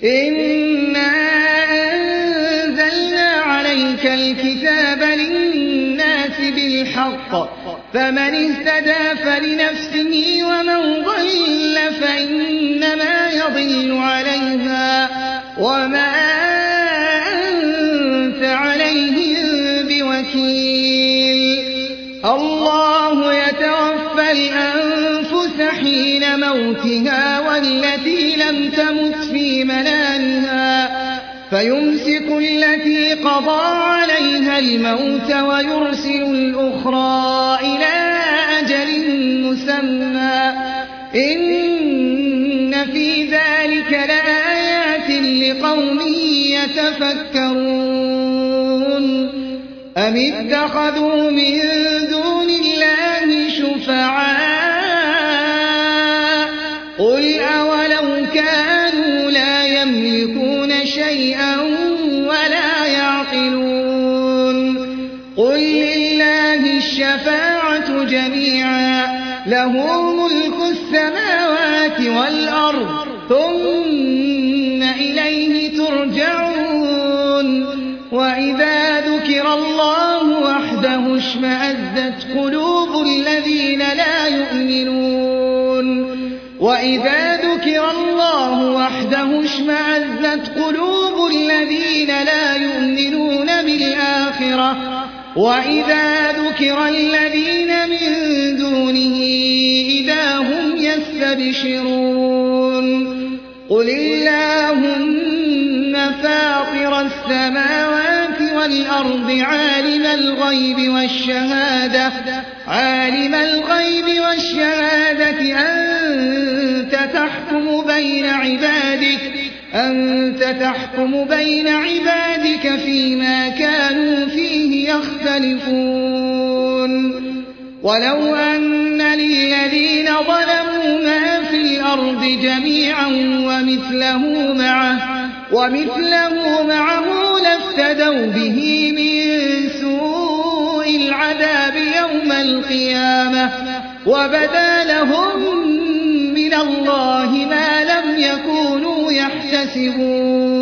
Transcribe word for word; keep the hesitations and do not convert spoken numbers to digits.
إنا أنزلنا عليك الكتاب للناس بالحق فمن اهتدى فلنفسه ومن ضل فإنما يضل عليها وما أنت عليهم بوكيل. الله يتوفى الأنفس حين موتها والتي لم تمت في منامها فيمسك التي قضى عليها الموت ويرسل الأخرى إلى أجل مسمى إن في ذلك لآيات لقوم يتفكرون. أم اتخذوا من دون الله شفعاء قل أولو كانوا لا يملكون شيئا ولا يعقلون قل لله الشفاعة جميعا له ملك السماوات والأرض ثم إليه ترجعون. وإذا ذكر الله وحده اشمأزت قلوب الذين لا يؤمنون وإذا ذكر الله وحده اشمأزت قلوب الذين لا يؤمنون بالآخرة وإذا ذكر الذين من دونه إذا هم يستبشرون. قل اللهم فاطر السماوات والأرض عالم الغيب والشهادة عالم الغيب والشهادة أنت تحكم بين عبادك أنت تحكم بين عبادك فيما كانوا فيه يختلفون. ولو أن للذين ظلموا ما في الأرض جميعا ومثله معه ومثله معه لافتدوا به من سوء العذاب يوم القيامة وبدا لهم من الله ما لم يكونوا يحتسبون.